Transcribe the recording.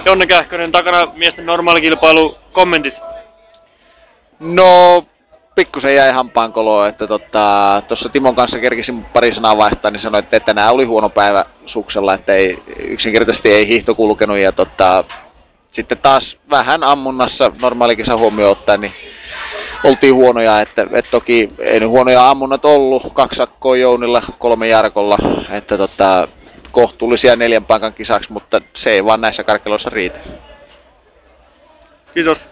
Jonne Kähkönen, takana miesten normaalikilpailu, kommentit? No, pikkusen jäi hampaankoloon, että tuossa Timon kanssa kerkisin pari sanaa vaihtaa, niin sanoin, että tänään oli huono päivä suksella, että yksinkertaisesti ei hiihto kulkenut ja sitten taas vähän ammunnassa normaalikisan huomioon ottaen, niin oltiin huonoja, että toki ei nyt huonoja ammunnat ollut, 2 sakkoa Jounilla, 3 Jarkolla, että kohtuullisia 4 paikan kisaksi, mutta se ei vaan näissä karkeloissa riitä. Kiitos.